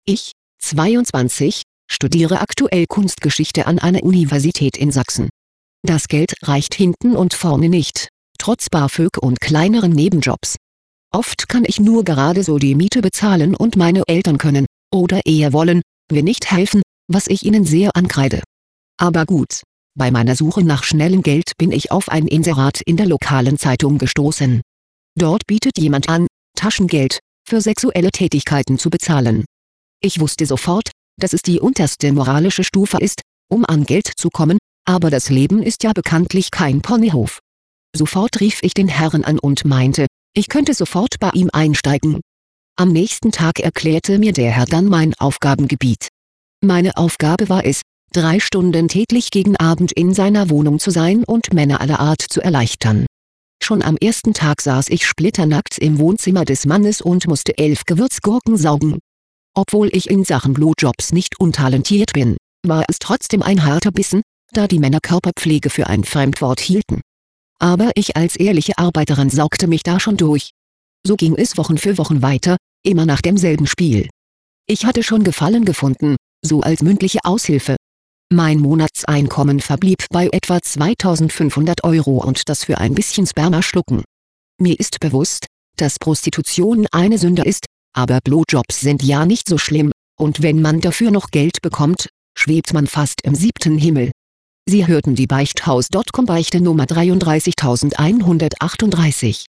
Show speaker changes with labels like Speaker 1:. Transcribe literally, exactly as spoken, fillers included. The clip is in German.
Speaker 1: Ich, zweiundzwanzig, studiere aktuell Kunstgeschichte an einer Universität in Sachsen. Das Geld reicht hinten und vorne nicht, trotz BAföG und kleineren Nebenjobs. Oft kann ich nur gerade so die Miete bezahlen und meine Eltern können, oder eher wollen, mir nicht helfen, was ich ihnen sehr ankreide. Aber gut, bei meiner Suche nach schnellem Geld bin ich auf ein Inserat in der lokalen Zeitung gestoßen. Dort bietet jemand an, Taschengeld für sexuelle Tätigkeiten zu bezahlen. Ich wusste sofort, dass es die unterste moralische Stufe ist, um an Geld zu kommen, aber das Leben ist ja bekanntlich kein Ponyhof. Sofort rief ich den Herrn an und meinte, ich könnte sofort bei ihm einsteigen. Am nächsten Tag erklärte mir der Herr dann mein Aufgabengebiet. Meine Aufgabe war es, drei Stunden täglich gegen Abend in seiner Wohnung zu sein und Männer aller Art zu erleichtern. Schon am ersten Tag saß ich splitternackt im Wohnzimmer des Mannes und musste elf Gewürzgurken saugen. Obwohl ich in Sachen Blowjobs nicht untalentiert bin, war es trotzdem ein harter Bissen, da die Männer Körperpflege für ein Fremdwort hielten. Aber ich als ehrliche Arbeiterin saugte mich da schon durch. So ging es Wochen für Wochen weiter, immer nach demselben Spiel. Ich hatte schon Gefallen gefunden, so als mündliche Aushilfe. Mein Monatseinkommen verblieb bei etwa zweitausendfünfhundert Euro und das für ein bisschen Sperma schlucken. Mir ist bewusst, dass Prostitution eine Sünde ist, aber Blowjobs sind ja nicht so schlimm, und wenn man dafür noch Geld bekommt, schwebt man fast im siebten Himmel. Sie hörten die Beichthaus Punkt com Beichte Nummer dreiunddreißigtausendeinhundertachtunddreißig.